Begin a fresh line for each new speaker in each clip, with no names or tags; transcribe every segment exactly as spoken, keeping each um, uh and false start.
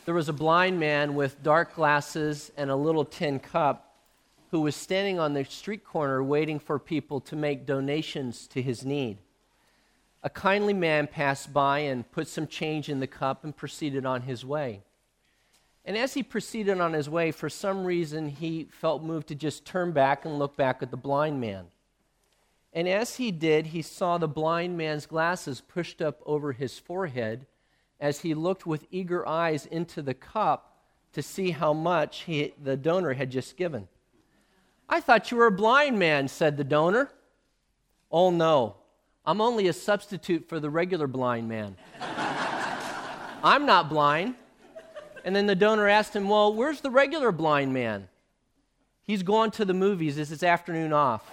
There was a blind man with dark glasses and a little tin cup who was standing on the street corner waiting for people to make donations to his need. A kindly man passed by and put some change in the cup and proceeded on his way. And as he proceeded on his way, for some reason, he felt moved to just turn back and look back at the blind man. And as he did, he saw the blind man's glasses pushed up over his forehead as he looked with eager eyes into the cup to see how much he, the donor had just given. "I thought you were a blind man," said the donor. "Oh, no, I'm only a substitute for the regular blind man. I'm not blind." And then the donor asked him, "Well, where's the regular blind man?" "He's gone to the movies. It's his afternoon off."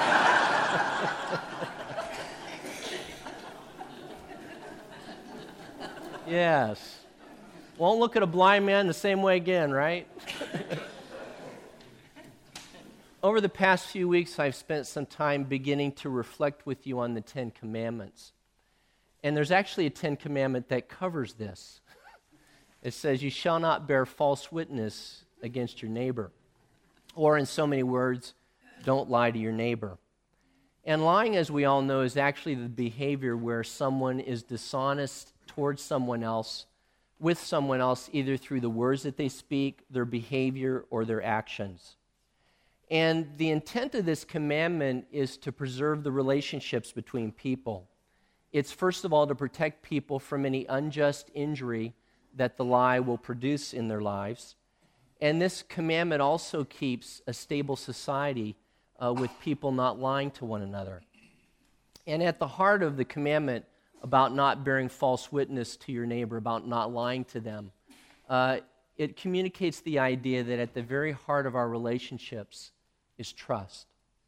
Yes. Won't look at a blind man the same way again, right? Over the past few weeks, I've spent some time beginning to reflect with you on the Ten Commandments. And there's actually a Ten Commandment that covers this. It says, "You shall not bear false witness against your neighbor." Or in so many words, don't lie to your neighbor. And lying, as we all know, is actually the behavior where someone is dishonest towards someone else, with someone else, either through the words that they speak, their behavior, or their actions. And the intent of this commandment is to preserve the relationships between people. It's first of all to protect people from any unjust injury that the lie will produce in their lives. And this commandment also keeps a stable society uh, with people not lying to one another. And at the heart of the commandment about not bearing false witness to your neighbor, about not lying to them, uh, it communicates the idea that at the very heart of our relationships is trust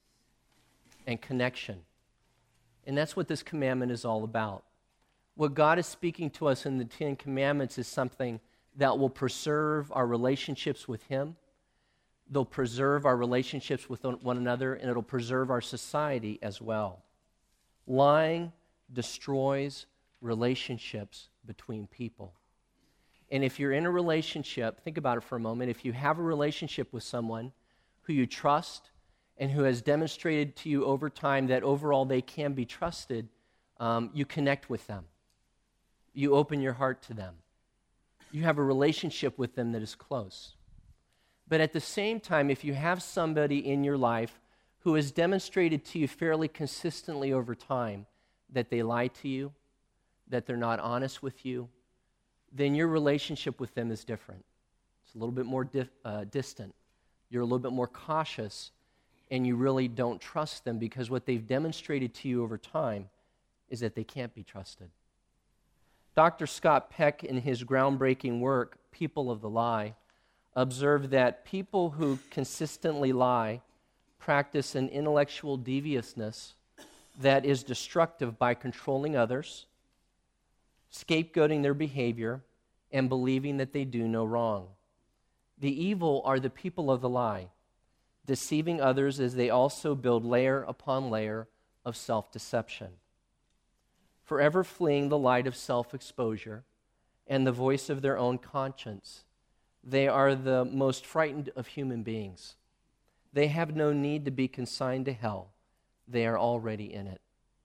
and connection. And that's what this commandment is all about. What God is speaking to us in the Ten Commandments is something that will preserve our relationships with Him. They'll preserve our relationships with one another, and it'll preserve our society as well. Lying destroys relationships between people. And if you're in a relationship, think about it for a moment, if you have a relationship with someone who you trust and who has demonstrated to you over time that overall they can be trusted, um, you connect with them. You open your heart to them. You have a relationship with them that is close. But at the same time, if you have somebody in your life who has demonstrated to you fairly consistently over time that they lie to you, that they're not honest with you, then your relationship with them is different. It's a little bit more di- uh, distant. You're a little bit more cautious, and you really don't trust them because what they've demonstrated to you over time is that they can't be trusted. Doctor Scott Peck, in his groundbreaking work, People of the Lie, observed that people who consistently lie practice an intellectual deviousness that is destructive by controlling others, scapegoating their behavior, and believing that they do no wrong. The evil are the people of the lie, deceiving others as they also build layer upon layer of self-deception. Forever fleeing the light of self-exposure and the voice of their own conscience, they are the most frightened of human beings. They have no need to be consigned to hell. They are already in it.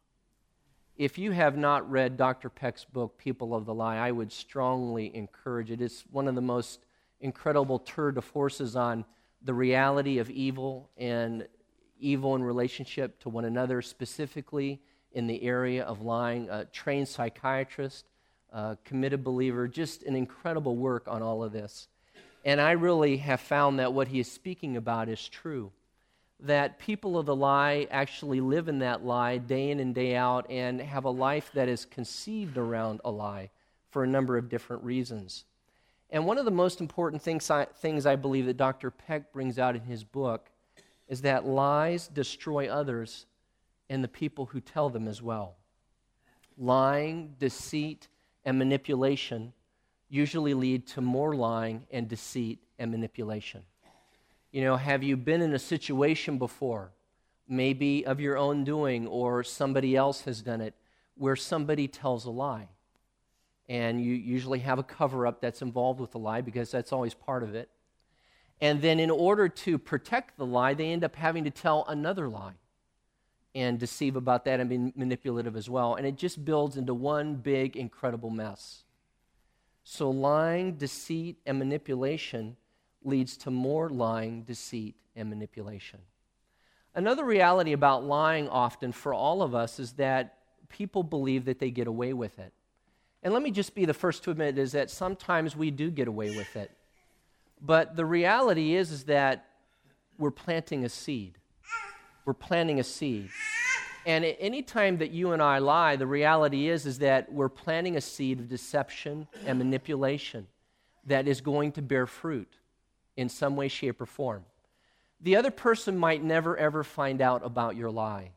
If you have not read Doctor Peck's book, People of the Lie, I would strongly encourage it. It's one of the most incredible tour de forces on the reality of evil and evil in relationship to one another, specifically in the area of lying. A trained psychiatrist, a committed believer, just an incredible work on all of this. And I really have found that what he is speaking about is true. That people of the lie actually live in that lie day in and day out and have a life that is conceived around a lie for a number of different reasons. And one of the most important things I, things I believe that Doctor Peck brings out in his book is that lies destroy others and the people who tell them as well. Lying, deceit, and manipulation usually lead to more lying and deceit and manipulation. You know, have you been in a situation before, maybe of your own doing or somebody else has done it, where somebody tells a lie? And you usually have a cover-up that's involved with the lie because that's always part of it. And then in order to protect the lie, they end up having to tell another lie and deceive about that and be manipulative as well. And it just builds into one big, incredible mess. So lying, deceit, and manipulation leads to more lying, deceit, and manipulation. Another reality about lying often for all of us is that people believe that they get away with it. And let me just be the first to admit is that sometimes we do get away with it. But the reality is, is that we're planting a seed. We're planting a seed. And at any time that you and I lie, the reality is, is that we're planting a seed of deception and manipulation that is going to bear fruit in some way, shape, or form. The other person might never, ever find out about your lie,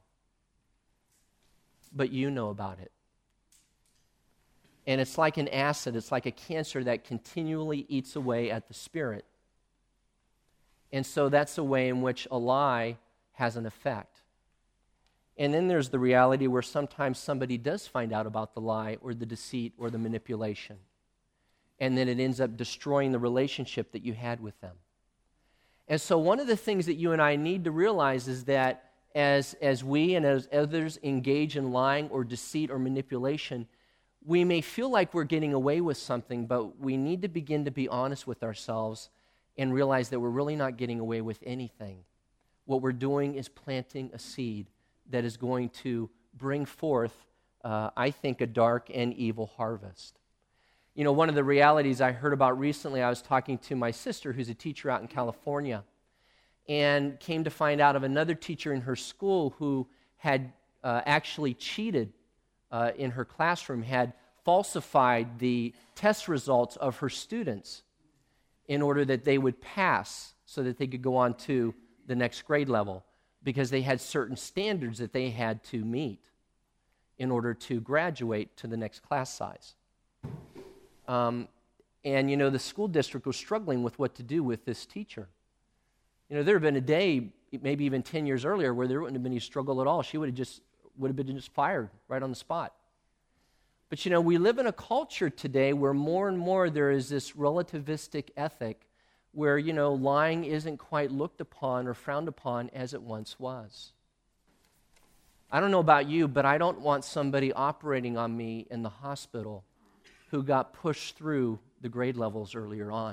but you know about it. And it's like an acid, it's like a cancer that continually eats away at the spirit. And so that's the way in which a lie has an effect. And then there's the reality where sometimes somebody does find out about the lie or the deceit or the manipulation. And then it ends up destroying the relationship that you had with them. And so one of the things that you and I need to realize is that as, as we and as others engage in lying or deceit or manipulation, we may feel like we're getting away with something, but we need to begin to be honest with ourselves and realize that we're really not getting away with anything. What we're doing is planting a seed that is going to bring forth, uh, I think, a dark and evil harvest. You know, one of the realities I heard about recently, I was talking to my sister who's a teacher out in California, and came to find out of another teacher in her school who had uh, actually cheated uh, in her classroom, had falsified the test results of her students in order that they would pass so that they could go on to the next grade level, because they had certain standards that they had to meet in order to graduate to the next class size. Um, and, you know, the school district was struggling with what to do with this teacher. You know, there had been a day, maybe even ten years earlier, where there wouldn't have been any struggle at all. She would have just would have been just fired right on the spot. But, you know, we live in a culture today where more and more there is this relativistic ethic where, you know, lying isn't quite looked upon or frowned upon as it once was. I don't know about you, but I don't want somebody operating on me in the hospital who got pushed through the grade levels earlier on.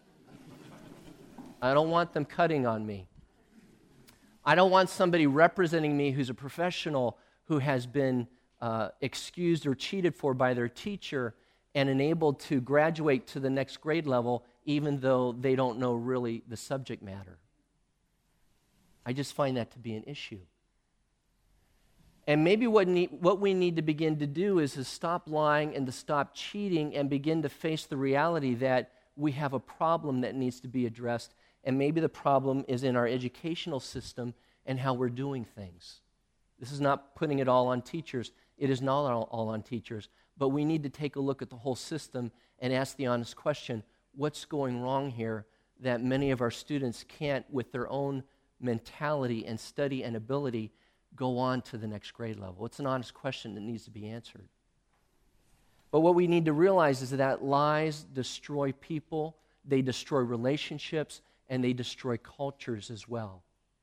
I don't want them cutting on me. I don't want somebody representing me who's a professional who has been uh, excused or cheated for by their teacher and enabled to graduate to the next grade level even though they don't know really the subject matter. I just find that to be an issue. And maybe what, need, what we need to begin to do is to stop lying and to stop cheating and begin to face the reality that we have a problem that needs to be addressed, and maybe the problem is in our educational system and how we're doing things. This is not putting it all on teachers. It is not all, all on teachers. But we need to take a look at the whole system and ask the honest question, what's going wrong here that many of our students can't, with their own mentality and study and ability, go on to the next grade level? It's an honest question that needs to be answered. But what we need to realize is that lies destroy people, they destroy relationships, and they destroy cultures as well.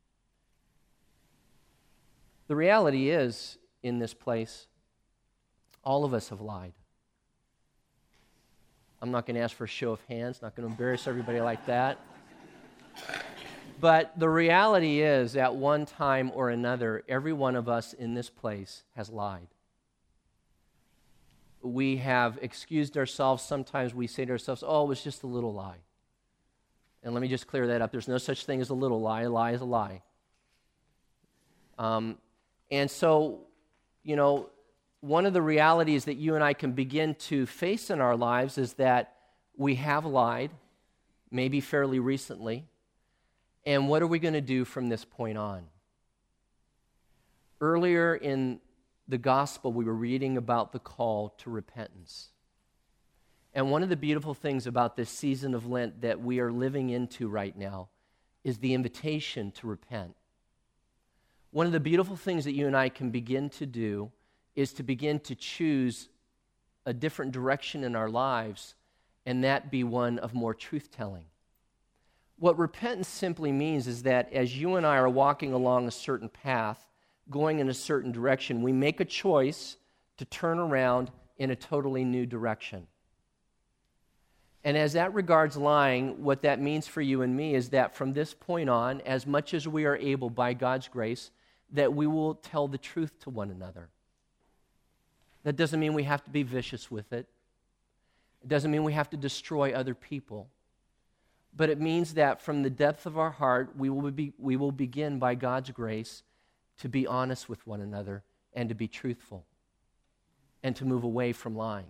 The reality is, in this place, all of us have lied. I'm not going to ask for a show of hands, not going to embarrass everybody like that. But the reality is, at one time or another, every one of us in this place has lied. We have excused ourselves. Sometimes we say to ourselves, oh, it was just a little lie. And let me just clear that up. There's no such thing as a little lie. A lie is a lie. Um, and so, you know, one of the realities that you and I can begin to face in our lives is that we have lied, maybe fairly recently. And what are we going to do from this point on? Earlier in the gospel, we were reading about the call to repentance. And one of the beautiful things about this season of Lent that we are living into right now is the invitation to repent. One of the beautiful things that you and I can begin to do is to begin to choose a different direction in our lives, and that be one of more truth-telling. What repentance simply means is that as you and I are walking along a certain path, going in a certain direction, we make a choice to turn around in a totally new direction. And as that regards lying, what that means for you and me is that from this point on, as much as we are able by God's grace, that we will tell the truth to one another. That doesn't mean we have to be vicious with it. It doesn't mean we have to destroy other people. But it means that from the depth of our heart, we will be, we will begin by God's grace to be honest with one another and to be truthful and to move away from lying.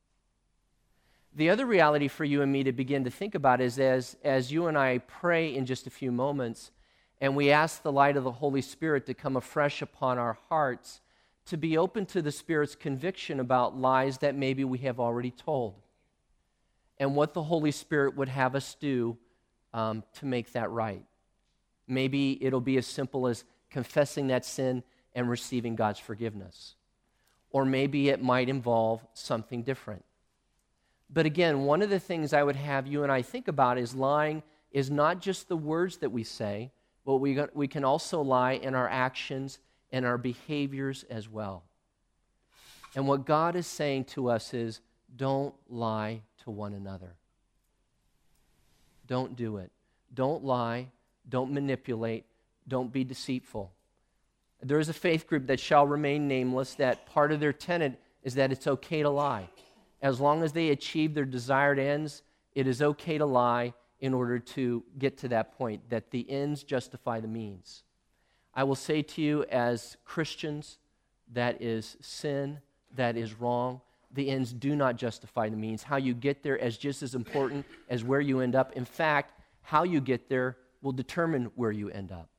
The other reality for you and me to begin to think about is as, as you and I pray in just a few moments and we ask the light of the Holy Spirit to come afresh upon our hearts, to be open to the Spirit's conviction about lies that maybe we have already told and what the Holy Spirit would have us do um, to make that right. Maybe it'll be as simple as confessing that sin and receiving God's forgiveness. Or maybe it might involve something different. But again, one of the things I would have you and I think about is lying is not just the words that we say, but we, got, we can also lie in our actions and our behaviors as well. And what God is saying to us is, don't lie to one another. Don't do it. Don't lie. Don't manipulate. Don't be deceitful. There is a faith group that shall remain nameless that part of their tenet is that it's okay to lie. As long as they achieve their desired ends, it is okay to lie in order to get to that point, that the ends justify the means. I will say to you as Christians, that is sin, that is wrong. The ends do not justify the means. How you get there is just as important as where you end up. In fact, how you get there will determine where you end up.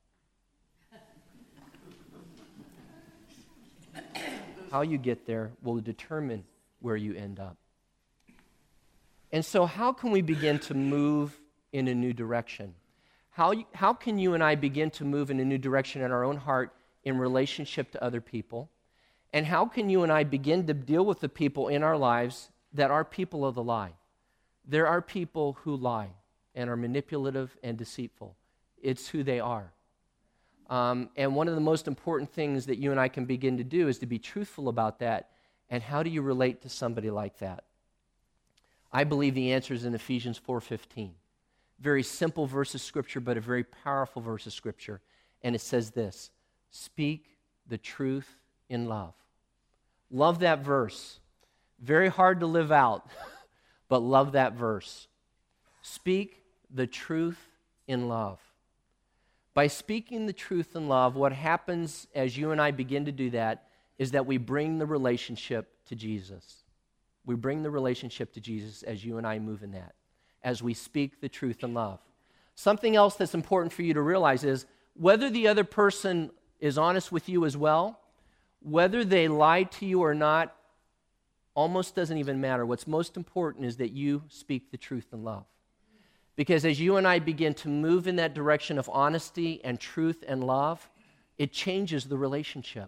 How you get there will determine where you end up. And so how can we begin to move in a new direction? How, how can you and I begin to move in a new direction in our own heart in relationship to other people? And how can you and I begin to deal with the people in our lives that are people of the lie? There are people who lie and are manipulative and deceitful. It's who they are. Um, and one of the most important things that you and I can begin to do is to be truthful about that. And how do you relate to somebody like that? I believe the answer is in Ephesians four fifteen. Very simple verse of Scripture, but a very powerful verse of Scripture. And it says this, speak the truth in love. Love that verse. Very hard to live out, but love that verse. Speak the truth in love. By speaking the truth in love, what happens as you and I begin to do that is that we bring the relationship to Jesus. We bring the relationship to Jesus as you and I move in that, as we speak the truth in love. Something else that's important for you to realize is whether the other person is honest with you as well, whether they lie to you or not, almost doesn't even matter. What's most important is that you speak the truth in love. Because as you and I begin to move in that direction of honesty and truth and love, it changes the relationship.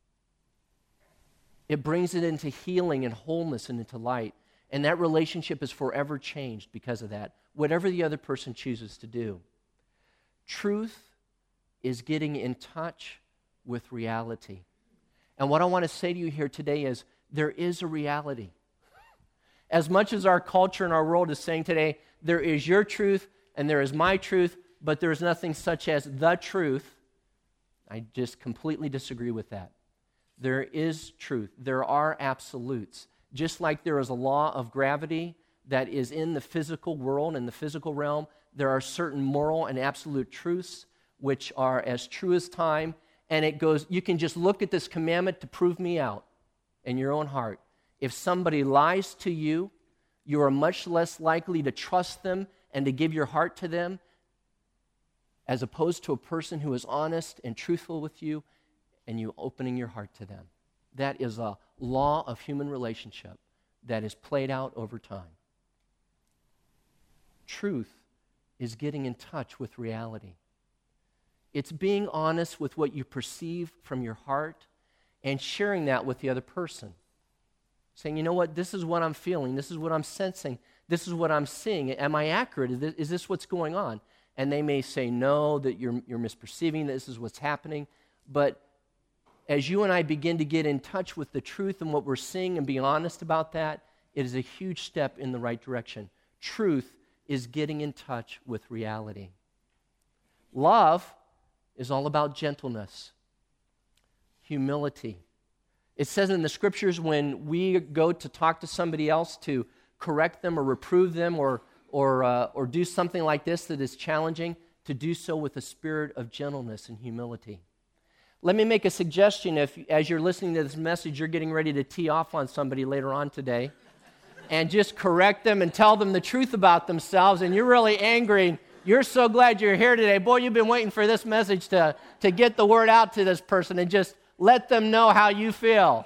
It brings it into healing and wholeness and into light. And that relationship is forever changed because of that, whatever the other person chooses to do. Truth is getting in touch with reality. And what I want to say to you here today is there is a reality. As much as our culture and our world is saying today, there is your truth and there is my truth, but there is nothing such as the truth, I just completely disagree with that. There is truth. There are absolutes. Just like there is a law of gravity that is in the physical world, in the physical realm, there are certain moral and absolute truths which are as true as time, and it goes, you can just look at this commandment to prove me out in your own heart. If somebody lies to you, you are much less likely to trust them and to give your heart to them as opposed to a person who is honest and truthful with you and you opening your heart to them. That is a law of human relationship that is played out over time. Truth is getting in touch with reality. It's being honest with what you perceive from your heart and sharing that with the other person. saying, you know what, this is what I'm feeling, this is what I'm sensing, this is what I'm seeing. Am I accurate? Is this, is this what's going on? And they may say, no, that you're, you're misperceiving, that this is what's happening. But as you and I begin to get in touch with the truth and what we're seeing and be honest about that, it is a huge step in the right direction. Truth is getting in touch with reality. Love is all about gentleness, humility. It says in the scriptures when we go to talk to somebody else to correct them or reprove them or or uh, or do something like this that is challenging, to do so with a spirit of gentleness and humility. Let me make a suggestion. If, as you're listening to this message, you're getting ready to tee off on somebody later on today, and just correct them and tell them the truth about themselves, and you're really angry, you're so glad you're here today. Boy, you've been waiting for this message to, to get the word out to this person, and just let them know how you feel.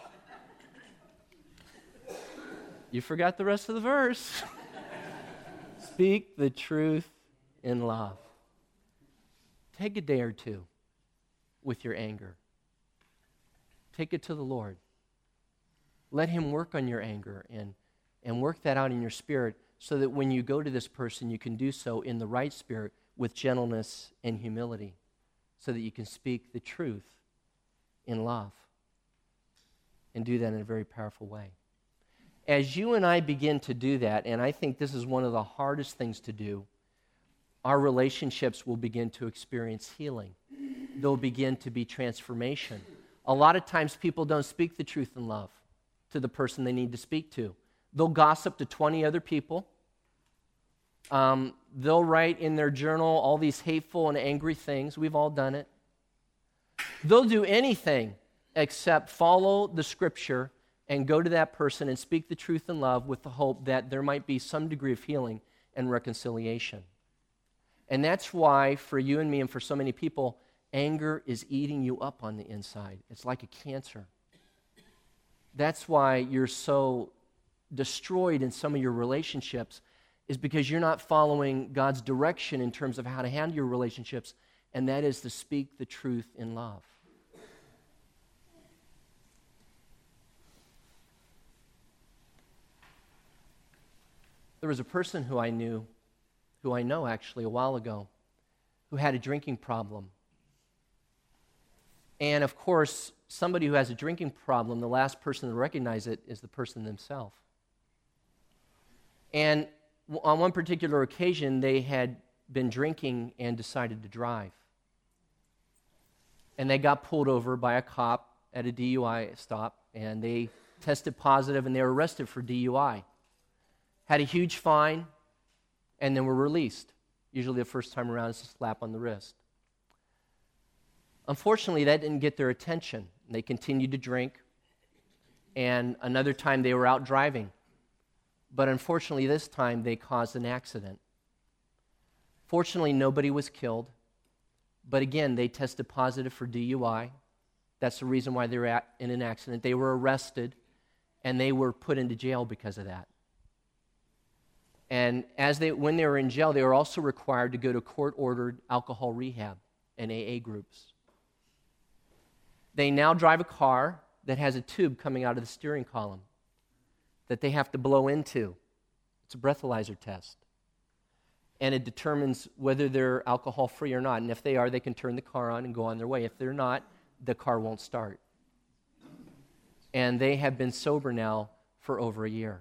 You forgot the rest of the verse. Speak the truth in love. Take a day or two with your anger. Take it to the Lord. Let Him work on your anger and, and work that out in your spirit so that when you go to this person, you can do so in the right spirit with gentleness and humility so that you can speak the truth in love and do that in a very powerful way. As you and I begin to do that, and I think this is one of the hardest things to do, our relationships will begin to experience healing. There'll begin to be transformation. A lot of times people don't speak the truth in love to the person they need to speak to. They'll gossip to twenty other people. Um, they'll write in their journal all these hateful and angry things. We've all done it. They'll do anything except follow the Scripture and go to that person and speak the truth in love with the hope that there might be some degree of healing and reconciliation. And that's why, for you and me and for so many people, anger is eating you up on the inside. It's like a cancer. That's why you're so destroyed in some of your relationships, is because you're not following God's direction in terms of how to handle your relationships, and that is to speak the truth in love. There was a person who I knew, who I know actually a while ago, who had a drinking problem. And of course, somebody who has a drinking problem, the last person to recognize it is the person themselves. And on one particular occasion, they had been drinking and decided to drive. And they got pulled over by a cop at a D U I stop, and they tested positive, and they were arrested for D U I. Had a huge fine, and then were released. Usually the first time around, it's a slap on the wrist. Unfortunately, that didn't get their attention. They continued to drink, and another time they were out driving. But unfortunately, this time they caused an accident. Fortunately, nobody was killed, but again, they tested positive for D U I. That's the reason why they were at, in an accident. They were arrested, and they were put into jail because of that. And as they, when they were in jail, they were also required to go to court-ordered alcohol rehab and A A groups. They now drive a car that has a tube coming out of the steering column that they have to blow into. It's a breathalyzer test. And it determines whether they're alcohol-free or not. And if they are, they can turn the car on and go on their way. If they're not, the car won't start. And they have been sober now for over a year.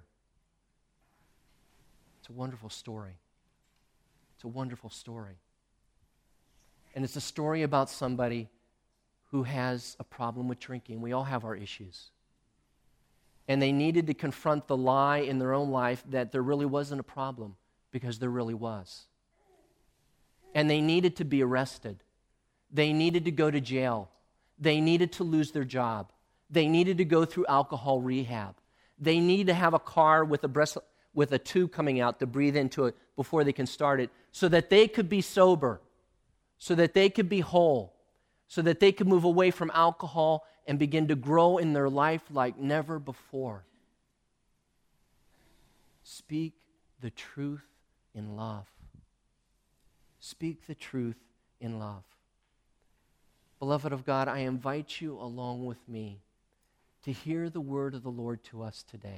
It's a wonderful story. It's a wonderful story. And it's a story about somebody who has a problem with drinking. We all have our issues. And they needed to confront the lie in their own life that there really wasn't a problem, because there really was. And they needed to be arrested. They needed to go to jail. They needed to lose their job. They needed to go through alcohol rehab. They needed to have a car with a breast, with a tube coming out to breathe into it before they can start it, so that they could be sober, so that they could be whole, so that they could move away from alcohol and begin to grow in their life like never before. Speak the truth in love. Speak the truth in love. Beloved of God, I invite you along with me to hear the word of the Lord to us today.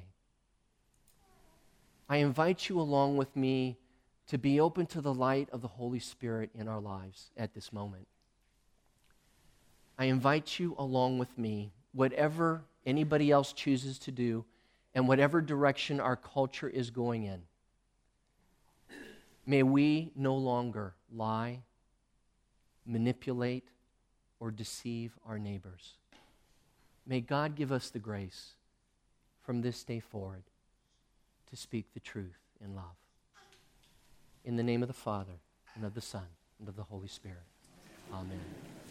I invite you along with me to be open to the light of the Holy Spirit in our lives at this moment. I invite you along with me, whatever anybody else chooses to do, and whatever direction our culture is going in. May we no longer lie, manipulate, or deceive our neighbors. May God give us the grace from this day forward to speak the truth in love. In the name of the Father, and of the Son, and of the Holy Spirit. Amen.